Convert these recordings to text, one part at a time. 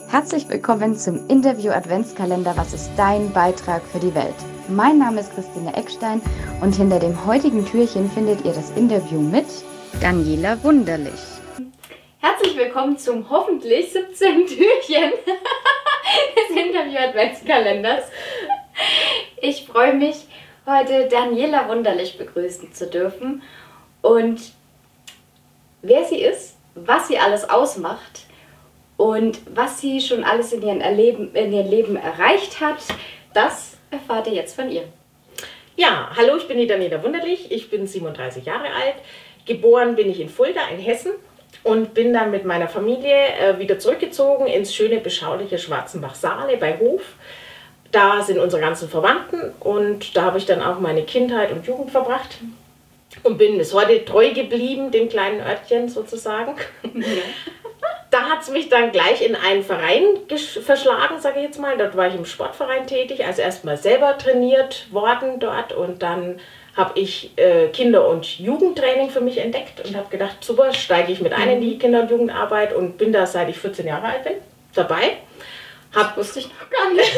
Herzlich willkommen zum Interview Adventskalender. Was ist dein Beitrag für die Welt? Mein Name ist Christine Eckstein und hinter dem heutigen Türchen findet ihr das Interview mit Daniela Wunderlich. Herzlich willkommen zum hoffentlich 17. Türchen des Interview Adventskalenders. Ich freue mich, heute Daniela Wunderlich begrüßen zu dürfen. Und wer sie ist, was sie alles ausmacht und was sie schon alles in ihrem Leben erreicht hat, das erfahrt ihr jetzt von ihr. Ja, hallo, ich bin die Daniela Wunderlich, ich bin 37 Jahre alt, geboren bin ich in Fulda in Hessen und bin dann mit meiner Familie wieder zurückgezogen ins schöne, beschauliche Schwarzenbach-Saale bei Hof. Da sind unsere ganzen Verwandten und da habe ich dann auch meine Kindheit und Jugend verbracht und bin bis heute treu geblieben, dem kleinen Örtchen sozusagen. Ja. Da hat es mich dann gleich in einen Verein verschlagen, sage ich jetzt mal. Dort war ich im Sportverein tätig, also erstmal selber trainiert worden dort und dann habe ich Kinder- und Jugendtraining für mich entdeckt und habe gedacht, super, steige ich mit ein in die Kinder- und Jugendarbeit und bin da, seit ich 14 Jahre alt bin, dabei. Das wusste ich noch gar nicht.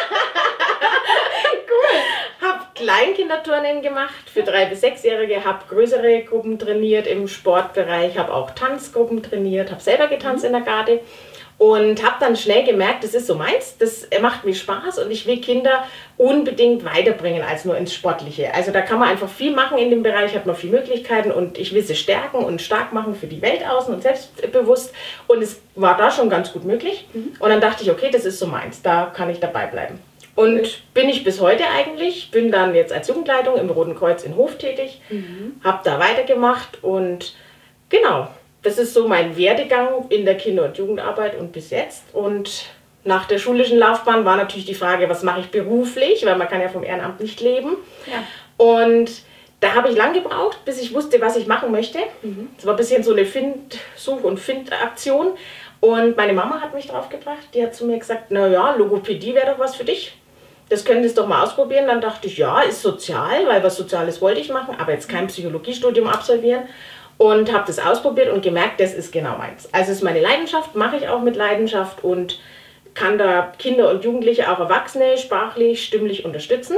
Cool. Habe Kleinkinderturnen gemacht für 3- bis 6-Jährige, habe größere Gruppen trainiert im Sportbereich, habe auch Tanzgruppen trainiert, habe selber getanzt in der Garde und habe dann schnell gemerkt, das ist so meins, das macht mir Spaß und ich will Kinder unbedingt weiterbringen als nur ins Sportliche. Also da kann man einfach viel machen in dem Bereich, hat man viele Möglichkeiten und ich will sie stärken und stark machen für die Welt außen und selbstbewusst und es war da schon ganz gut möglich und dann dachte ich, okay, das ist so meins, da kann ich dabei bleiben. Und bin ich bis heute eigentlich, bin dann jetzt als Jugendleitung im Roten Kreuz in Hof tätig, habe da weitergemacht und genau, das ist so mein Werdegang in der Kinder- und Jugendarbeit und bis jetzt. Und nach der schulischen Laufbahn war natürlich die Frage, was mache ich beruflich, weil man kann ja vom Ehrenamt nicht leben. Ja. Und da habe ich lange gebraucht, bis ich wusste, was ich machen möchte. Das war ein bisschen so eine Such- und Find-Aktion. Und meine Mama hat mich drauf gebracht, die hat zu mir gesagt, naja, Logopädie wäre doch was für dich. Das könntest du doch mal ausprobieren. Dann dachte ich, ja, ist sozial, weil was Soziales wollte ich machen, aber jetzt kein Psychologiestudium absolvieren. Und habe das ausprobiert und gemerkt, das ist genau meins. Also es ist meine Leidenschaft, mache ich auch mit Leidenschaft und kann da Kinder und Jugendliche, auch Erwachsene, sprachlich, stimmlich unterstützen.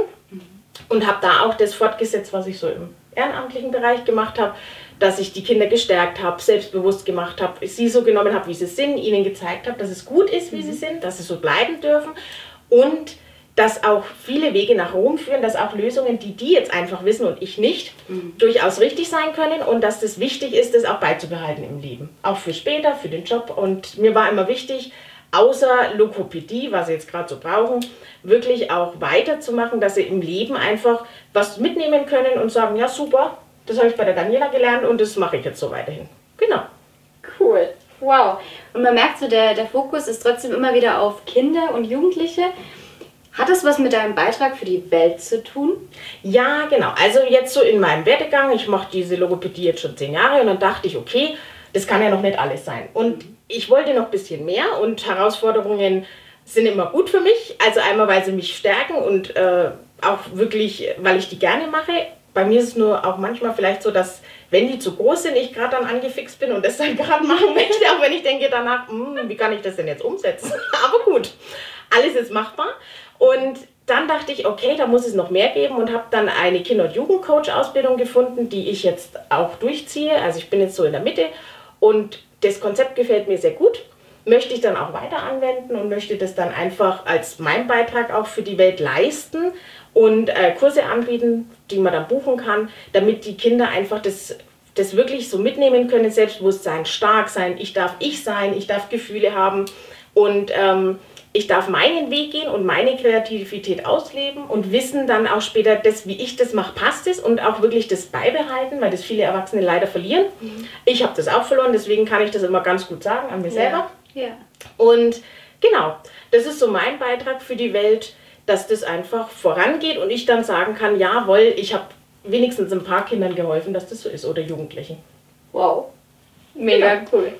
Und habe da auch das fortgesetzt, was ich so im ehrenamtlichen Bereich gemacht habe, dass ich die Kinder gestärkt habe, selbstbewusst gemacht habe, sie so genommen habe, wie sie sind, ihnen gezeigt habe, dass es gut ist, wie sie sind, dass sie so bleiben dürfen und dass auch viele Wege nach Rom führen, dass auch Lösungen, die jetzt einfach wissen und ich nicht, durchaus richtig sein können und dass das wichtig ist, das auch beizubehalten im Leben. Auch für später, für den Job. Und mir war immer wichtig, außer Logopädie, was sie jetzt gerade so brauchen, wirklich auch weiterzumachen, dass sie im Leben einfach was mitnehmen können und sagen, ja super, das habe ich bei der Daniela gelernt und das mache ich jetzt so weiterhin. Genau. Cool. Wow. Und man merkt so, der Fokus ist trotzdem immer wieder auf Kinder und Jugendliche. Hat das was mit deinem Beitrag für die Welt zu tun? Ja, genau. Also jetzt so in meinem Werdegang, ich mache diese Logopädie jetzt schon 10 Jahre und dann dachte ich, okay, das kann ja noch nicht alles sein. Und ich wollte noch ein bisschen mehr und Herausforderungen sind immer gut für mich. Also einmal, weil sie mich stärken und auch wirklich, weil ich die gerne mache. Bei mir ist es nur auch manchmal vielleicht so, dass wenn die zu groß sind, ich gerade dann angefixt bin und das dann gerade machen möchte, auch wenn ich denke danach, wie kann ich das denn jetzt umsetzen? Aber gut, alles ist machbar. Und dann dachte ich, okay, da muss es noch mehr geben und habe dann eine Kinder- und Jugendcoach-Ausbildung gefunden, die ich jetzt auch durchziehe. Also ich bin jetzt so in der Mitte und das Konzept gefällt mir sehr gut. Möchte ich dann auch weiter anwenden und möchte das dann einfach als mein Beitrag auch für die Welt leisten und Kurse anbieten, die man dann buchen kann, damit die Kinder einfach das wirklich so mitnehmen können, Selbstbewusstsein, stark sein, ich darf Gefühle haben und ich darf meinen Weg gehen und meine Kreativität ausleben und wissen dann auch später, wie ich das mache, passt es und auch wirklich das beibehalten, weil das viele Erwachsene leider verlieren. Ich habe das auch verloren, deswegen kann ich das immer ganz gut sagen an mir selber. Ja. Und genau, das ist so mein Beitrag für die Welt, dass das einfach vorangeht und ich dann sagen kann, jawohl, ich habe wenigstens ein paar Kindern geholfen, dass das so ist oder Jugendlichen. Wow, mega cool.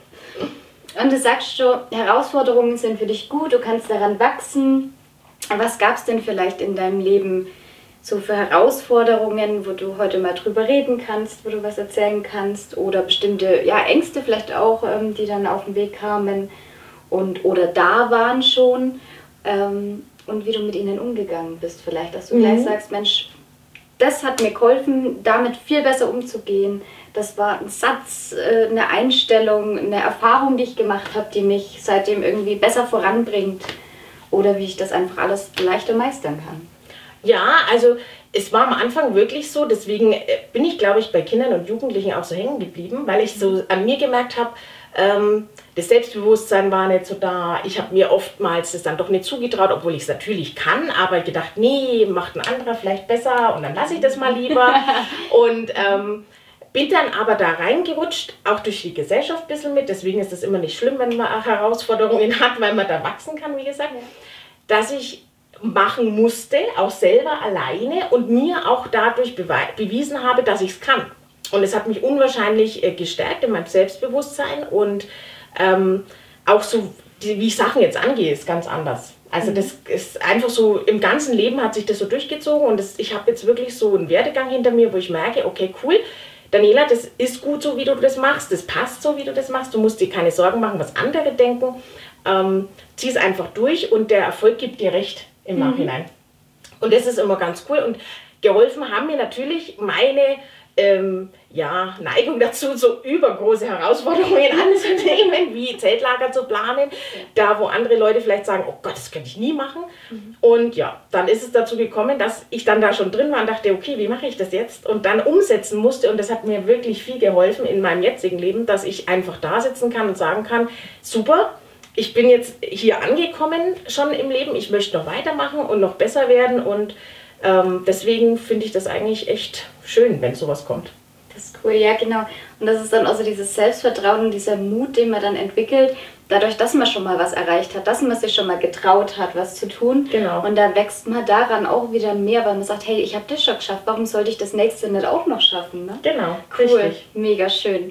Und du sagst schon, Herausforderungen sind für dich gut, du kannst daran wachsen. Was gab es denn vielleicht in deinem Leben so für Herausforderungen, wo du heute mal drüber reden kannst, wo du was erzählen kannst oder bestimmte Ängste vielleicht auch, die dann auf den Weg kamen oder da waren schon und wie du mit ihnen umgegangen bist vielleicht, dass du gleich sagst, Mensch, das hat mir geholfen, damit viel besser umzugehen. Das war ein Satz, eine Einstellung, eine Erfahrung, die ich gemacht habe, die mich seitdem irgendwie besser voranbringt. Oder wie ich das einfach alles leichter meistern kann. Ja, also es war am Anfang wirklich so, deswegen bin ich, glaube ich, bei Kindern und Jugendlichen auch so hängen geblieben, weil ich so an mir gemerkt habe, das Selbstbewusstsein war nicht so da. Ich habe mir oftmals das dann doch nicht zugetraut, obwohl ich es natürlich kann, aber gedacht, nee, macht ein anderer vielleicht besser und dann lasse ich das mal lieber. Und bin dann aber da reingerutscht, auch durch die Gesellschaft ein bisschen mit. Deswegen ist es immer nicht schlimm, wenn man auch Herausforderungen hat, weil man da wachsen kann, wie gesagt. Dass ich machen musste, auch selber alleine und mir auch dadurch bewiesen habe, dass ich es kann. Und es hat mich unwahrscheinlich gestärkt in meinem Selbstbewusstsein und auch so, wie ich Sachen jetzt angehe, ist ganz anders. Also das ist einfach so, im ganzen Leben hat sich das so durchgezogen und ich habe jetzt wirklich so einen Werdegang hinter mir, wo ich merke, okay, cool, Daniela, das ist gut so, wie du das machst, das passt so, wie du das machst, du musst dir keine Sorgen machen, was andere denken, zieh es einfach durch und der Erfolg gibt dir recht im Nachhinein. Und das ist immer ganz cool und geholfen haben mir natürlich meine Neigung dazu, so übergroße Herausforderungen anzunehmen, wie Zeltlager zu planen, da wo andere Leute vielleicht sagen, oh Gott, das könnte ich nie machen. Und ja, dann ist es dazu gekommen, dass ich dann da schon drin war und dachte, okay, wie mache ich das jetzt? Und dann umsetzen musste und das hat mir wirklich viel geholfen in meinem jetzigen Leben, dass ich einfach da sitzen kann und sagen kann, super, ich bin jetzt hier angekommen schon im Leben, ich möchte noch weitermachen und noch besser werden und deswegen finde ich das eigentlich echt schön, wenn sowas kommt. Das ist cool, ja genau. Und das ist dann auch so dieses Selbstvertrauen und dieser Mut, den man dann entwickelt, dadurch, dass man schon mal was erreicht hat, dass man sich schon mal getraut hat, was zu tun. Genau. Und da wächst man daran auch wieder mehr, weil man sagt, hey, ich habe das schon geschafft, warum sollte ich das nächste nicht auch noch schaffen? Ne? Genau, cool, richtig. Mega schön.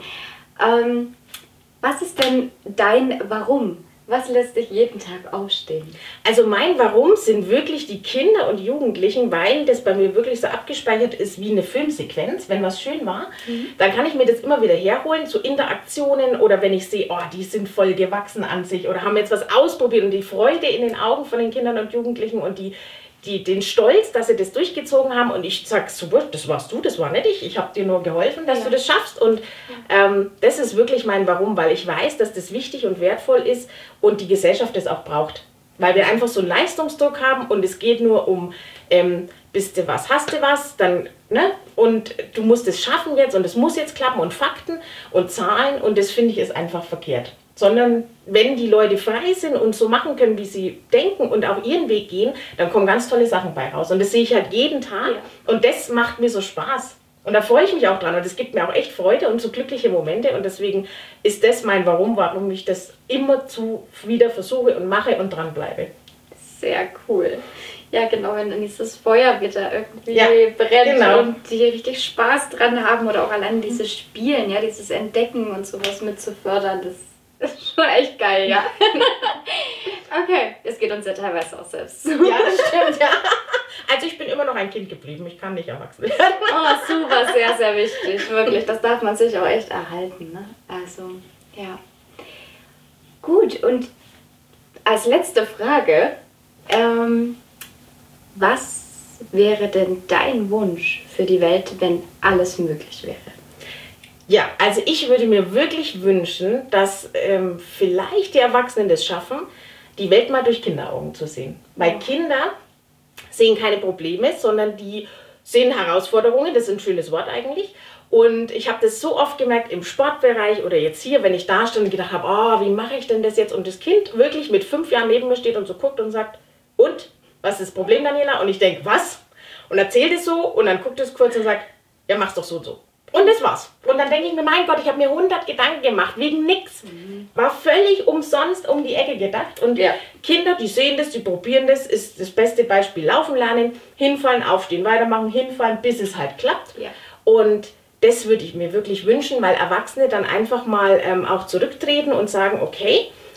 Was ist denn dein Warum? Was lässt dich jeden Tag aufstehen? Also mein Warum sind wirklich die Kinder und Jugendlichen, weil das bei mir wirklich so abgespeichert ist wie eine Filmsequenz. Wenn was schön war, dann kann ich mir das immer wieder herholen, so Interaktionen oder wenn ich sehe, oh, die sind voll gewachsen an sich oder haben jetzt was ausprobiert und die Freude in den Augen von den Kindern und Jugendlichen und den Stolz, dass sie das durchgezogen haben und ich sage, super, das warst du, das war nicht ich habe dir nur geholfen, dass du das schaffst und das ist wirklich mein Warum, weil ich weiß, dass das wichtig und wertvoll ist und die Gesellschaft das auch braucht, weil wir einfach so einen Leistungsdruck haben und es geht nur um, bist du was, hast du was, dann, ne, und du musst es schaffen jetzt und es muss jetzt klappen und Fakten und Zahlen und das finde ich ist einfach verkehrt. Sondern wenn die Leute frei sind und so machen können, wie sie denken und auch ihren Weg gehen, dann kommen ganz tolle Sachen bei raus. Und das sehe ich halt jeden Tag und das macht mir so Spaß. Und da freue ich mich auch dran und es gibt mir auch echt Freude und so glückliche Momente und deswegen ist das mein warum ich das immer wieder versuche und mache und dranbleibe. Sehr cool. Ja, genau, wenn dann dieses Feuer wieder irgendwie brennt und die richtig Spaß dran haben oder auch allein dieses Spielen, ja, dieses Entdecken und sowas mit zu fördern, das ist schon echt geil, ja. Okay, es geht uns ja teilweise auch selbst so. Ja, das stimmt, ja. Also ich bin immer noch ein Kind geblieben, ich kann nicht erwachsen werden. Oh, super, sehr, sehr wichtig, wirklich. Das darf man sich auch echt erhalten, ne? Also, ja. Gut, und als letzte Frage, was wäre denn dein Wunsch für die Welt, wenn alles möglich wäre? Ja, also ich würde mir wirklich wünschen, dass vielleicht die Erwachsenen das schaffen, die Welt mal durch Kinderaugen zu sehen. Weil Kinder sehen keine Probleme, sondern die sehen Herausforderungen, das ist ein schönes Wort eigentlich. Und ich habe das so oft gemerkt im Sportbereich oder jetzt hier, wenn ich da stand und gedacht habe, oh, wie mache ich denn das jetzt? Und das Kind wirklich mit 5 Jahren neben mir steht und so guckt und sagt, und, was ist das Problem, Daniela? Und ich denke, was? Und erzählt es so und dann guckt es kurz und sagt, ja, mach's doch so und so. Und das war's. Und dann denke ich mir, mein Gott, ich habe mir 100 Gedanken gemacht, wegen nix. War völlig umsonst um die Ecke gedacht. Und Kinder, die sehen das, die probieren das, ist das beste Beispiel. Laufen lernen, hinfallen, aufstehen, weitermachen, hinfallen, bis es halt klappt. Ja. Und das würde ich mir wirklich wünschen, weil Erwachsene dann einfach mal auch zurücktreten und sagen, okay,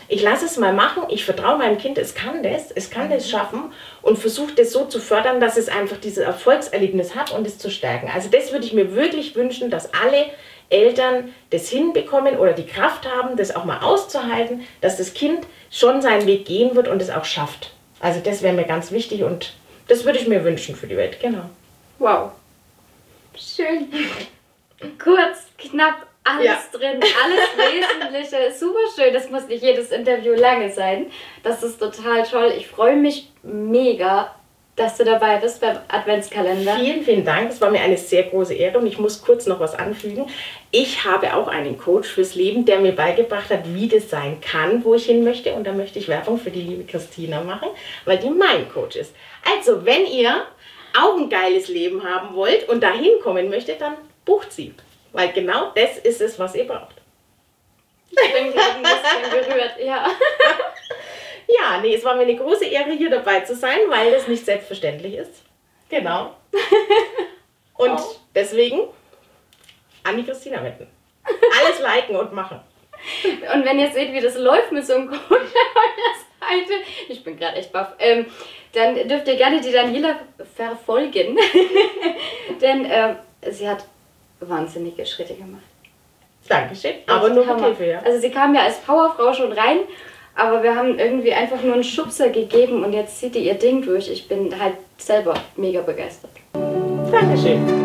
ich lasse es mal machen, ich vertraue meinem Kind, es kann das schaffen und versuche das so zu fördern, dass es einfach dieses Erfolgserlebnis hat und es zu stärken. Also das würde ich mir wirklich wünschen, dass alle Eltern das hinbekommen oder die Kraft haben, das auch mal auszuhalten, dass das Kind schon seinen Weg gehen wird und es auch schafft. Also das wäre mir ganz wichtig und das würde ich mir wünschen für die Welt, genau. Wow. Schön. Kurz, knapp, alles drin, alles Wesentliche. Super schön. Das muss nicht jedes Interview lange sein. Das ist total toll. Ich freue mich mega, dass du dabei bist beim Adventskalender. Vielen, vielen Dank. Es war mir eine sehr große Ehre und ich muss kurz noch was anfügen. Ich habe auch einen Coach fürs Leben, der mir beigebracht hat, wie das sein kann, wo ich hin möchte. Und da möchte ich Werbung für die liebe Christina machen, weil die mein Coach ist. Also, wenn ihr auch ein geiles Leben haben wollt und dahin kommen möchtet, dann bucht sie. Weil genau das ist es, was ihr braucht. Ich bin gerade ein bisschen berührt, ja. Ja, nee, es war mir eine große Ehre, hier dabei zu sein, weil das nicht selbstverständlich ist. Genau. Und deswegen an die Christina wenden. Alles liken und machen. Und wenn ihr seht, wie das läuft mit so einem Coach an eurer Seite, ich bin gerade echt baff, dann dürft ihr gerne die Daniela verfolgen. Denn sie hat wahnsinnige Schritte gemacht. Dankeschön, aber nur mit Hilfe, ja. Also sie kam ja als Powerfrau schon rein, aber wir haben irgendwie einfach nur einen Schubser gegeben und jetzt zieht die ihr Ding durch. Ich bin halt selber mega begeistert. Dankeschön.